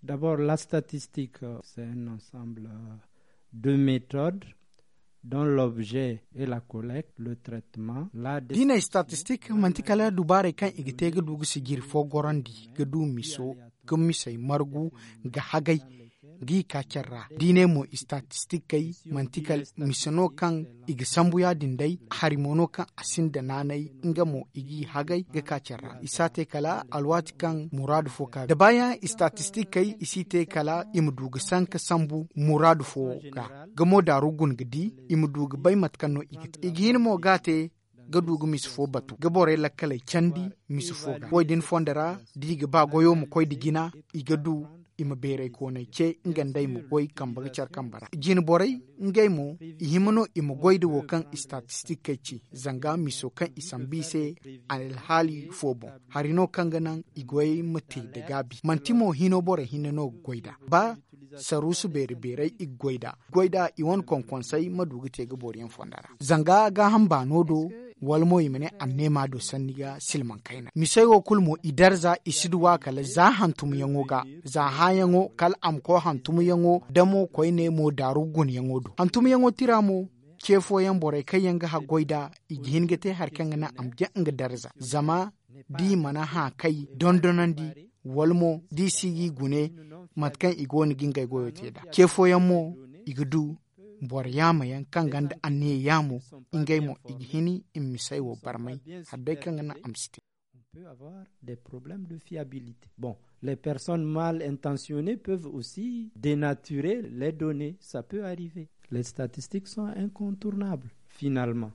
D'abord, la statistique, c'est un ensemble de méthodes dont l'objet est la collecte, le traitement, la dina statistique mantikala dubare kan igite ga dugu sigir fo gorandi ga du miso ga misai margu ga hagai gi kacerra dine mo statistique kai mantikal misono kan igi sambuya dindai harimono kan asinda nanai inga mo igi hagai ga kacerra isate kala alwati kan muradu foka da baya statistique kai isite kala imduga sanka sambu muradu foka gamo darugun gidi imduga bai matkano igin mo gate gadugu misfo batu gabore lakkale candi misfo ga woydin fondara diga ba goyo mo koy digina igadu ima bere ko ne ce ngandai mu goy kamba char kambara jin boray ngay mo himano ima goyde wo kan statistique ci zanga miso kan isambise al hali fobo harino kanganan igoy mate de gabi mantimo hino bore hinano goyda ba sarusu bere bere iggoyda goyda iwon konkonsai madugu te gaboriyan fondara zanga ga hamba nodo walmo yimene annema do sanniga silman kaina misayo kulmo idarza isiduwa kala za hantum yangoga za hayango kal am ko hantum yango damo koyne mo darugun yango do hantum yango tiramo kefo yan bore kayanga ha goida igihingete harkanga na amja nga darza zama di mana ha kai dondonandi walmo di sigi gune matkan igoni ginga goyote da kefo yanmo igudu bor yama yan kanganda anne yamu ingay mo igihini immisay wo barmay hadde kangana amsti. On peut avoir des problèmes de fiabilité. Bon, les personnes mal intentionnées peuvent aussi dénaturer les données, ça peut arriver. Les statistiques sont incontournables finalement.